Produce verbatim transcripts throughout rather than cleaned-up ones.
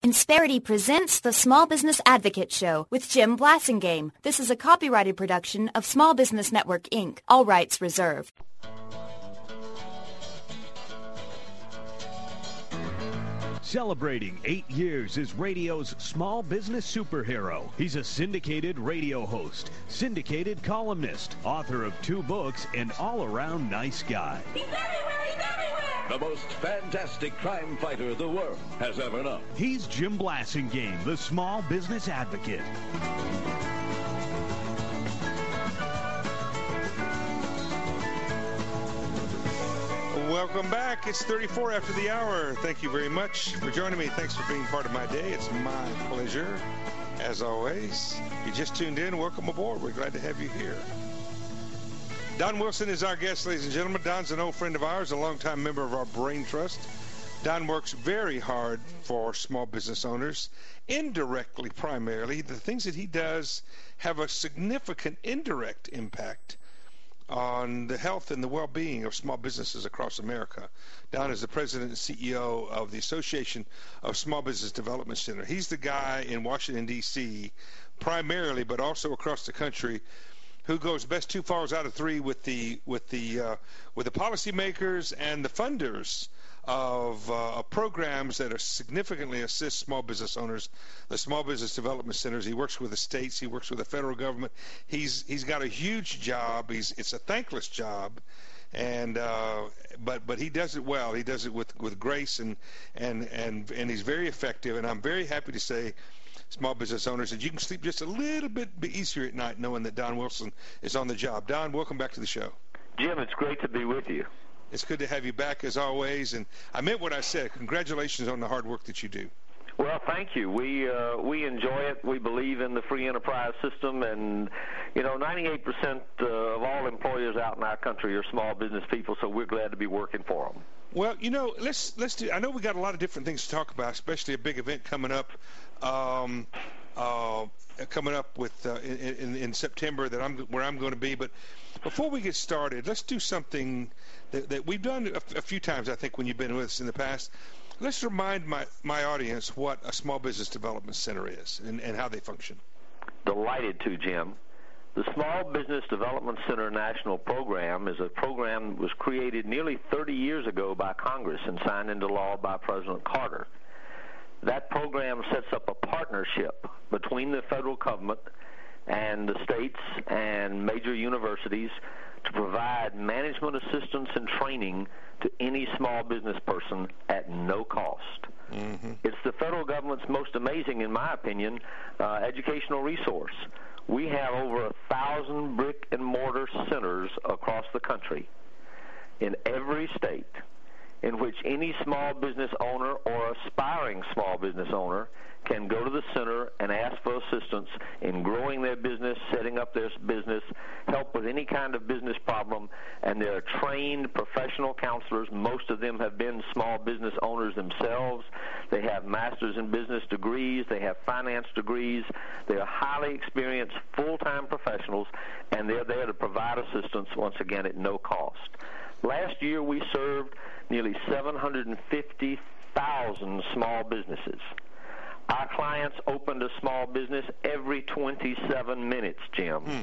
Insperity presents the Small Business Advocate Show with Jim Blasingame. This is a copyrighted production of Small Business Network, Incorporated. All rights reserved. Celebrating eight years as radio's small business superhero. He's a syndicated radio host, syndicated columnist, author of two books, and all-around nice guy. He's everywhere! He's everywhere! The most fantastic crime fighter the world has ever known. He's Jim Blasingame, the small business advocate. Welcome back. It's thirty-four after the hour. Thank you very much for joining me. Thanks for being part of my day. It's my pleasure, as always. You just tuned in. Welcome aboard. We're glad to have you here. Don Wilson is our guest, ladies and gentlemen. Don's an old friend of ours, a longtime member of our Brain Trust. Don works very hard for small business owners, indirectly primarily. The things that he does have a significant indirect impact on the health and the well-being of small businesses across America. Don is the president and C E O of the Association of Small Business Development Center. He's the guy in Washington, D C, primarily, but also across the country, who goes best two falls out of three with the with the uh, with the policymakers and the funders of uh, programs that are significantly assist small business owners, the small business development centers. He works with the states. He works with the federal government. He's he's got a huge job. He's it's a thankless job, and uh, but but he does it well. He does it with, with grace and and and and he's very effective. And I'm very happy to say, small business owners, that you can sleep just a little bit easier at night knowing that Don Wilson is on the job. Don, welcome back to the show. Jim, it's great to be with you. It's good to have you back as always, and I meant what I said. Congratulations on the hard work that you do. Well, thank you. We uh, we enjoy it. We believe in the free enterprise system, and you know, ninety-eight percent uh, of all employers out in our country are small business people, so we're glad to be working for them. Well, you know, let's let's do. I know we got a lot of different things to talk about, especially a big event coming up. Um, uh, coming up with uh, in, in September that I'm where I'm going to be. But before we get started, let's do something that, that we've done a, a few times, I think, when you've been with us in the past. Let's remind my, my audience what a small business development center is and, and how they function. Delighted to, Jim. The Small Business Development Center National Program is a program that was created nearly thirty years ago by Congress and signed into law by President Carter. That program sets up a partnership between the federal government and the states and major universities to provide management assistance and training to any small business person at no cost. Mm-hmm. It's the federal government's most amazing, in my opinion, uh, educational resource. We have over a thousand brick and mortar centers across the country in every state, in which any small business owner or aspiring small business owner can go to the center and ask for assistance in growing their business, setting up their business, help with any kind of business problem, and there are trained professional counselors. Most of them have been small business owners themselves. They have master's in business degrees. They have finance degrees. They are highly experienced full-time professionals, and they're there to provide assistance, once again, at no cost. Last year, we served nearly seven hundred fifty thousand small businesses. Our clients opened a small business every twenty-seven minutes, Jim. Mm.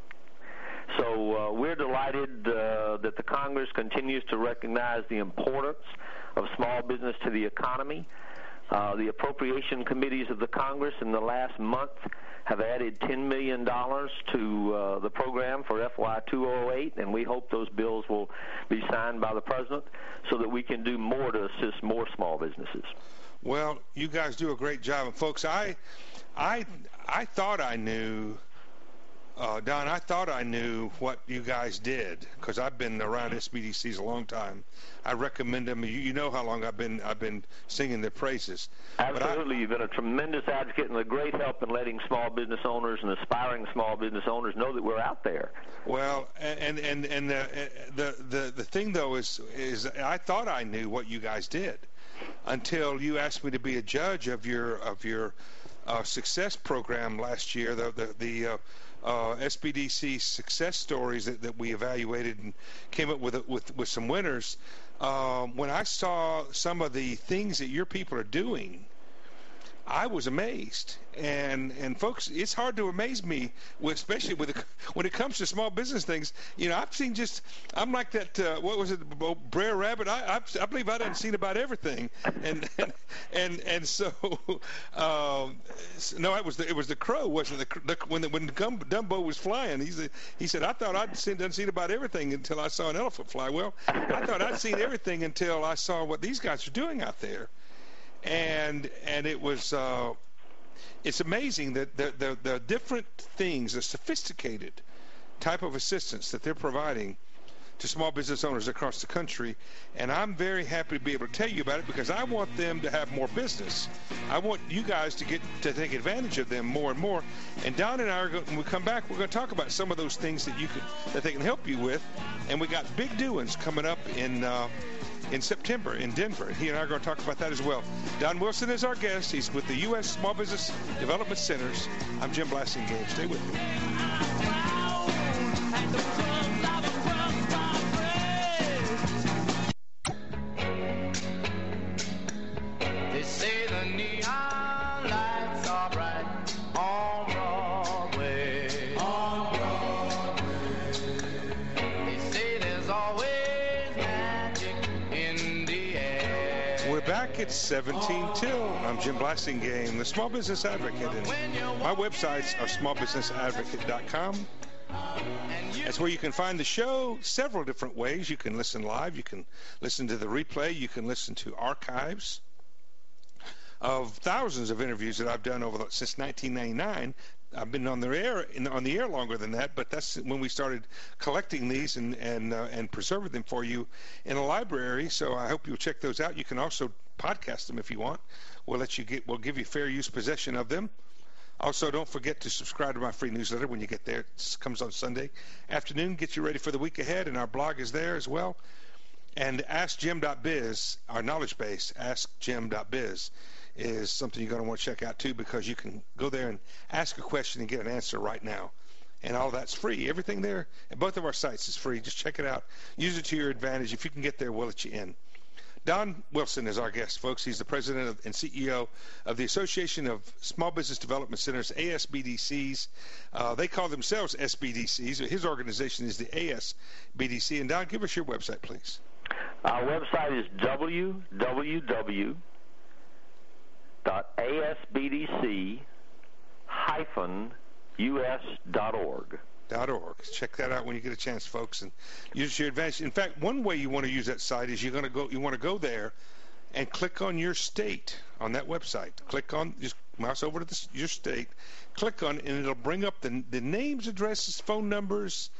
So uh, we're delighted uh, that the Congress continues to recognize the importance of small business to the economy. Uh, the appropriation committees of the Congress in the last month have added ten million dollars to uh, the program for F Y two oh eight, and we hope those bills will be signed by the President so that we can do more to assist more small businesses. Well, you guys do a great job. And folks, I I, I thought I knew, uh, Don, I thought I knew what you guys did because I've been around S B D Cs a long time. I recommend them. You, you know how long I've been I've been singing their praises. Absolutely. I, You've been a tremendous advocate and a great help in letting small business owners and aspiring small business owners know that we're out there. Well, and and and the the the, the thing though is is I thought I knew what you guys did until you asked me to be a judge of your of your uh, success program last year. The the, the uh, uh, S B D C success stories that, that we evaluated and came up with with with some winners. Um, when I saw some of the things that your people are doing I was amazed. And and folks, it's hard to amaze me, with, especially with the, when it comes to small business things. You know, I've seen just I'm like that. Uh, what was it, Brer Rabbit? I I've, I believe I done seen about everything. And and and, and so um, no, it was the, it was the crow, wasn't it? The, the, when the, when Dumbo was flying, he said he said I thought I'd seen done seen about everything until I saw an elephant fly. Well, I thought I'd seen everything until I saw what these guys are doing out there. And and it was uh, it's amazing that the, the the different things, the sophisticated type of assistance that they're providing to small business owners across the country. And I'm very happy to be able to tell you about it, because I want them to have more business. I want you guys to get to take advantage of them more and more. And Don and I are going, when we come back, we're going to talk about some of those things that you could that they can help you with. And we got big doings coming up in. Uh, in September in Denver, and he and I are going to talk about that as well. Don Wilson is our guest. He's with the U S Small Business Development Centers. I'm Jim Blasingame. Stay with me. They say the neon lights are bright on Broadway. On Broadway. They say there's always back at seventeen till. I'm Jim Blasingame, the Small Business Advocate, and my websites are small business advocate dot com. That's where you can find the show several different ways. You can listen live, you can listen to the replay, you can listen to archives of thousands of interviews that I've done over the, since nineteen ninety-nine. I've been on the air in, on the air longer than that, but that's when we started collecting these and and uh, and preserving them for you in a library. So I hope you'll check those out. You can also podcast them if you want. We'll let you get. We'll give you fair use possession of them. Also, don't forget to subscribe to my free newsletter when you get there. It comes on Sunday afternoon. Get you ready for the week ahead, and our blog is there as well. And ask jim dot biz, our knowledge base, ask jim dot biz. Is something you're going to want to check out too, because you can go there and ask a question and get an answer right now, and all that's free. Everything there at both of our sites is free. Just check it out, use it to your advantage. If you can get there, we'll let you in. Don Wilson is our guest, folks. He's the president of, and C E O of the Association of Small Business Development Centers, A S B D Cs. Uh, they call themselves S B D Cs. His organization is the A S B D C. And Don, give us your website, please. Our website is w w w dot a s b d c dash u s dot org. Dot org. Check that out when you get a chance, folks, and use your advantage. In fact, one way you want to use that site is you're going to go. You want to go there and click on your state on that website. Click on, just mouse over to the, your state. Click on, and it'll bring up the the names, addresses, phone numbers,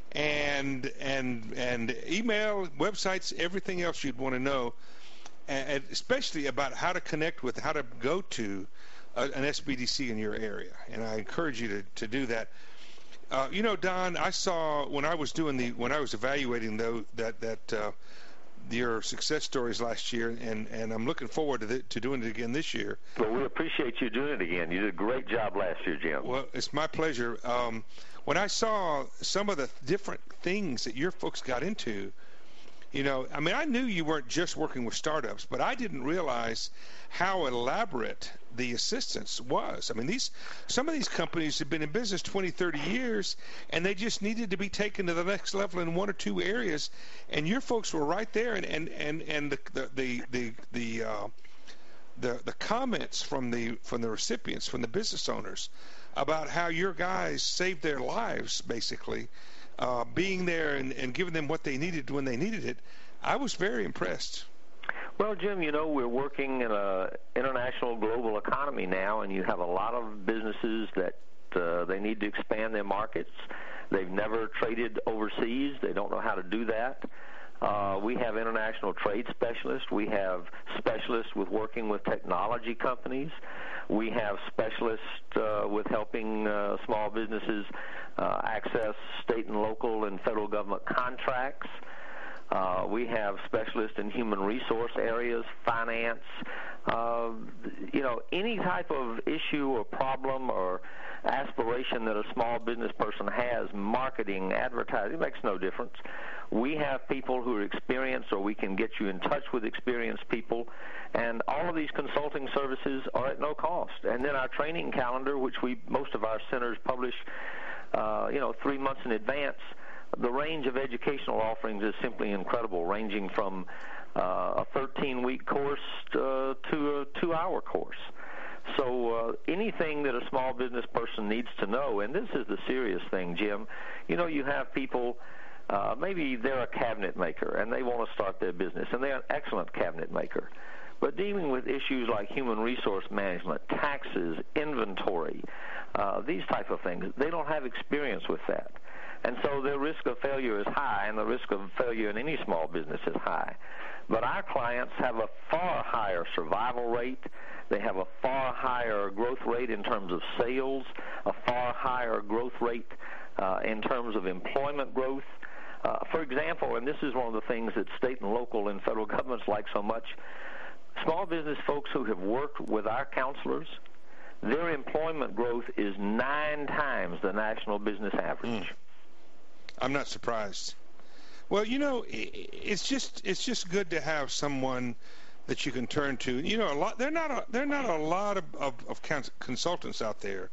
and and and email, websites, everything else you'd want to know. And especially about how to connect with, how to go to a, an S B D C in your area. And I encourage you to, to do that. Uh, you know, Don, I saw when I was doing the, when I was evaluating the, that, that, uh, your success stories last year, and, and I'm looking forward to, the, to doing it again this year. Well, we appreciate you doing it again. You did a great job last year, Jim. Well, it's my pleasure. Um, when I saw some of the different things that your folks got into, you know, I mean, I knew you weren't just working with startups, but I didn't realize how elaborate the assistance was. I mean, these some of these companies have been in business twenty, thirty years, and they just needed to be taken to the next level in one or two areas. And your folks were right there, and and and, and the the the the the, uh, the the comments from the from the recipients, from the business owners, about how your guys saved their lives, basically. Uh, being there and, and giving them what they needed when they needed it, I was very impressed. Well, Jim, you know, we're working in an international global economy now, and you have a lot of businesses that uh, they need to expand their markets. They've never traded overseas. They don't know how to do that. Uh, we have international trade specialists. We have specialists with working with technology companies. We have specialists uh, with helping uh, small businesses uh, access state and local and federal government contracts. Uh, we have specialists in human resource areas, finance, uh, you know, any type of issue or problem or aspiration that a small business person has, marketing, advertising, it makes no difference. We have people who are experienced, or we can get you in touch with experienced people, and all of these consulting services are at no cost. And then our training calendar, which we most of our centers publish, uh, you know, three months in advance. The range of educational offerings is simply incredible, ranging from uh, a thirteen-week course uh, to a two-hour course. So uh, anything that a small business person needs to know, and this is the serious thing, Jim, you know, you have people, uh, maybe they're a cabinet maker and they want to start their business, and they're an excellent cabinet maker. But dealing with issues like human resource management, taxes, inventory, uh, these type of things, they don't have experience with that. And so their risk of failure is high, and the risk of failure in any small business is high. But our clients have a far higher survival rate. They have a far higher growth rate in terms of sales, a far higher growth rate uh, in terms of employment growth. Uh, for example, and this is one of the things that state and local and federal governments like so much, small business folks who have worked with our counselors, their employment growth is nine times the national business average. Mm. I'm not surprised. Well, you know, it's just it's just good to have someone that you can turn to. You know, a lot. They're not. A, they're not a lot of, of, of consultants out there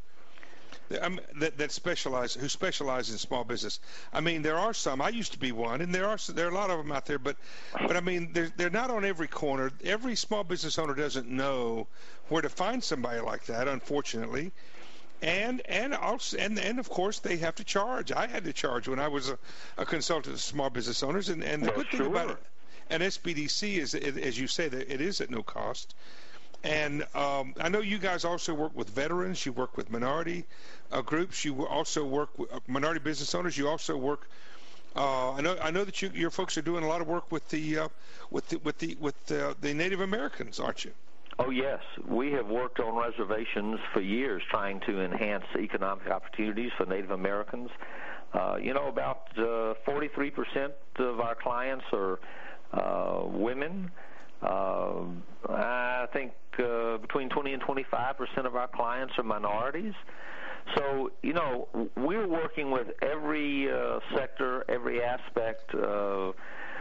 um, that that specialize who specialize in small business. I mean, there are some. I used to be one, and there are there are a lot of them out there. But but I mean, they're they're not on every corner. Every small business owner doesn't know where to find somebody like that, unfortunately. And and also and and of course they have to charge. I had to charge when I was a, a consultant to small business owners. And, and the well, good thing sure. about it, an S B D C is, as you say, that it is at no cost. And um, I know you guys also work with veterans. You work with minority uh, groups. You also work with uh, minority business owners. You also work. Uh, I know. I know that you, your folks are doing a lot of work with the uh, with the with the with the, the Native Americans, aren't you? Oh, yes. We have worked on reservations for years trying to enhance economic opportunities for Native Americans. Uh, you know, about uh, forty-three percent of our clients are uh, women. Uh, I think uh, between twenty and twenty-five percent of our clients are minorities. So, you know, we're working with every uh, sector, every aspect. Uh,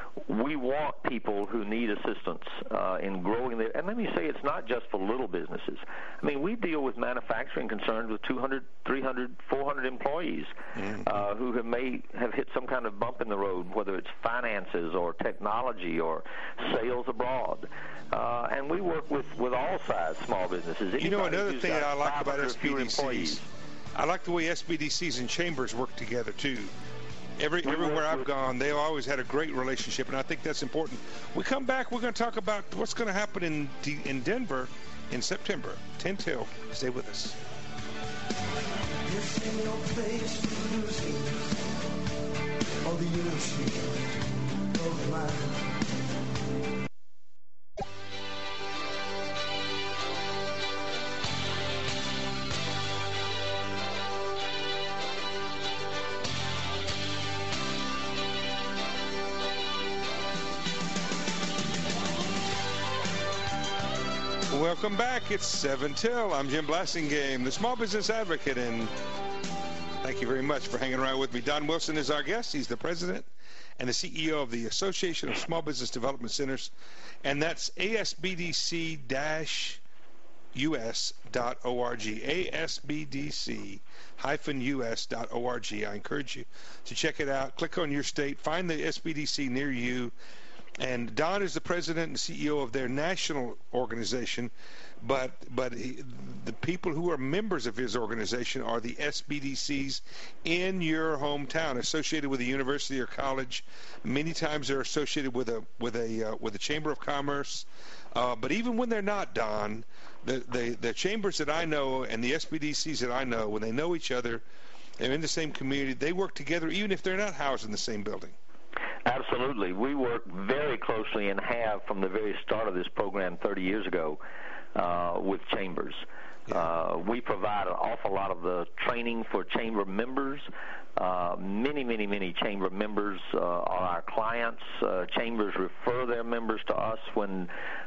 we want people who need assistance uh, in growing their, and let me say it's not just for little businesses. I mean, we deal with manufacturing concerns with two hundred, three hundred, four hundred employees mm-hmm. uh, who have may have hit some kind of bump in the road, whether it's finances or technology or sales abroad. Uh, and we work with, with all size small businesses. Anybody, you know, another thing that I like about S B D Cs, I like the way S B D Cs and chambers work together, too. Every, everywhere I've gone, they've always had a great relationship, and I think that's important. We come back, we're going to talk about what's going to happen in D- in Denver in September. ten till. Stay with us. This ain't no place to lose it. All the ocean of mine. Welcome back. It's seven till. I'm Jim Blassingame, the Small Business Advocate, and thank you very much for hanging around with me. Don Wilson is our guest. He's the president and the C E O of the Association of Small Business Development Centers, and that's A S B D C U S dot org, A S B D C U S dot org. I encourage you to check it out. Click on your state. Find the S B D C near you. And Don is the president and C E O of their national organization, but but he, the people who are members of his organization are the S B D Cs in your hometown, associated with a university or college. Many times they're associated with a with a uh, with a chamber of commerce. Uh, but even when they're not, Don, the, the the chambers that I know and the S B D Cs that I know, when they know each other, they're in the same community. They work together, even if they're not housed in the same building. Absolutely. We work very closely and have from the very start of this program thirty years ago uh, with chambers. Yeah. Uh, we provide an awful lot of the training for chamber members. Uh, many, many, many chamber members uh, are our clients. Uh, chambers refer their members to us when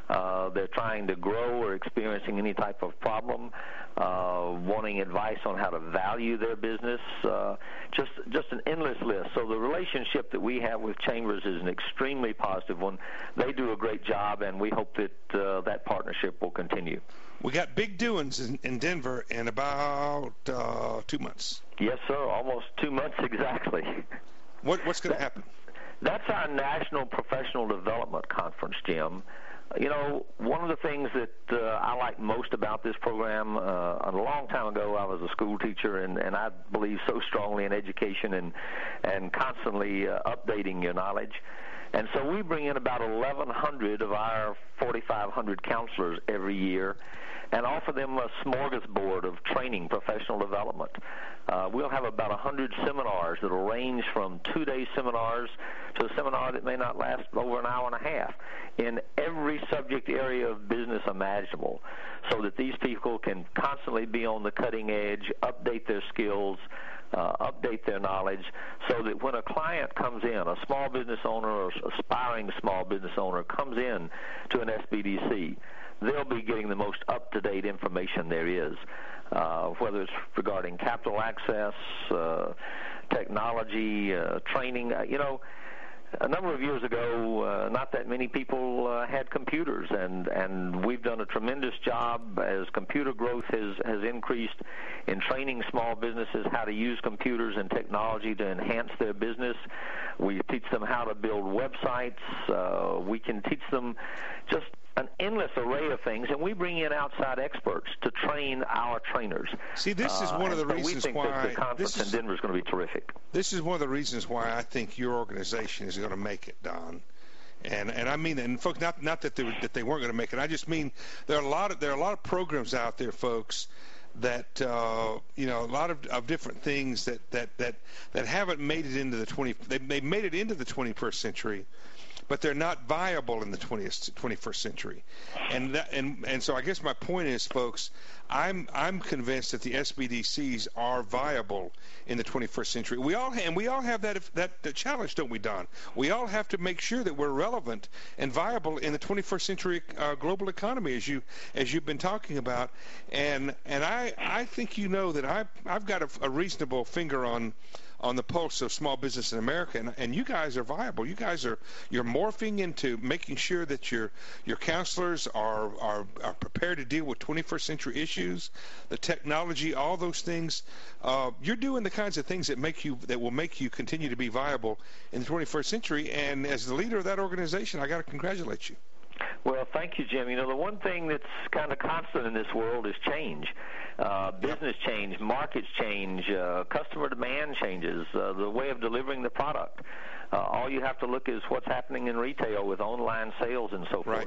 uh, they're trying to grow or experiencing any type of problem, uh, wanting advice on how to value their business, uh, just just an endless list. So the relationship that we have with Chambers is an extremely positive one. They do a great job, and we hope that uh, that partnership will continue. We got big doings in, in Denver in about uh, two months. Yes, sir, almost two months exactly. What, what's going to happen? That's our National Professional Development Conference, Jim. You know, one of the things that uh, I like most about this program, uh, a long time ago I was a school teacher, and, and I believe so strongly in education and, and constantly uh, updating your knowledge. And so we bring in about eleven hundred of our forty-five hundred counselors every year and offer them a smorgasbord of training, professional development. Uh, we'll have about one hundred seminars that will range from two-day seminars to a seminar that may not last over an hour and a half in every subject area of business imaginable, so that these people can constantly be on the cutting edge, update their skills, uh, update their knowledge, so that when a client comes in, a small business owner or aspiring small business owner comes in to an S B D C, they'll be getting the most up-to-date information there is, uh, whether it's regarding capital access, uh, technology, uh, training. Uh, you know, a number of years ago, uh, not that many people uh, had computers, and, and we've done a tremendous job as computer growth has, has increased in training small businesses how to use computers and technology to enhance their business. We teach them how to build websites. Uh, we can teach them just an endless array of things, and we bring in outside experts to train our trainers. See, this is one uh, of the so reasons we think why that the conference this is, in Denver is going to be terrific. This is one of the reasons why I think your organization is going to make it, Don. And and I mean, and folks, not not that they were, that they weren't going to make it. I just mean there are a lot of there are a lot of programs out there, folks, that uh, you know, a lot of, of different things that, that, that, that haven't made it into the twenty. They they made it into the twenty-first century, but they're not viable in the twentieth, twenty-first century. And that, and and so I guess my point is, folks, I'm I'm convinced that the S B D Cs are viable in the twenty-first century. We all and we all have that that, that challenge, don't we, Don? We all have to make sure that we're relevant and viable in the twenty-first century uh, global economy, as you as you've been talking about. And and I I think you know that I I've got a, a reasonable finger on. on the pulse of small business in America, and, and you guys are viable. You guys are you're morphing into making sure that your your counselors are, are are prepared to deal with twenty-first century issues, the technology, all those things. Uh, you're doing the kinds of things that make you that will make you continue to be viable in the twenty-first century. And as the leader of that organization, I got to congratulate you. Well, thank you, Jim. You know, the one thing that's kind of constant in this world is change. Uh, business change, markets change, uh, customer demand changes, uh, the way of delivering the product. Uh, all you have to look is what's happening in retail with online sales and so forth. Right.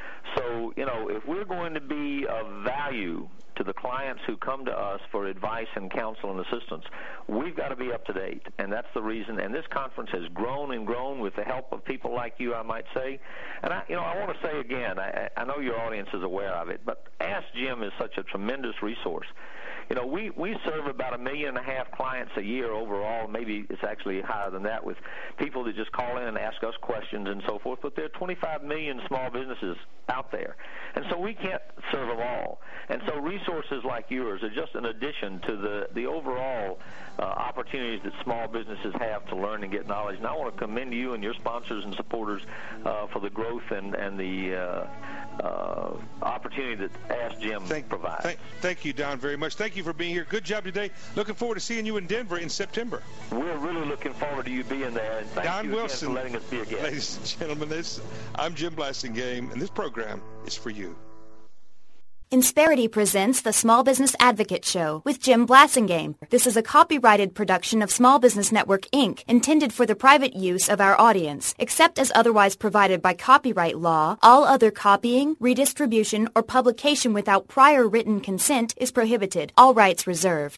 So, you know, if we're going to be of value to the clients who come to us for advice and counsel and assistance, we've got to be up to date, and that's the reason. And this conference has grown and grown with the help of people like you, I might say. And I, you know, I want to say again, I, I know your audience is aware of it, but Ask Jim is such a tremendous resource. You know, we, we serve about a million and a half clients a year overall. Maybe it's actually higher than that, with people that just call in and ask us questions and so forth. But there are twenty-five million small businesses out there. And so we can't serve them all. And so resources like yours are just an addition to the, the overall uh, opportunities that small businesses have to learn and get knowledge. And I want to commend you and your sponsors and supporters uh, for the growth and, and the uh, uh, opportunity that Ask Jim thank, provides. Thank, thank you, Don, very much. Thank you for being here. Good job today. Looking forward to seeing you in Denver in September. We're really looking forward to you being there. And thank Don you Wilson, again for letting us be a guest. Ladies and gentlemen, this, I'm Jim Blasingame, and this program is for you. Insperity presents the Small Business Advocate Show with Jim Blasingame. This is a copyrighted production of Small Business Network, Incorporated, intended for the private use of our audience. Except as otherwise provided by copyright law, all other copying, redistribution, or publication without prior written consent is prohibited. All rights reserved.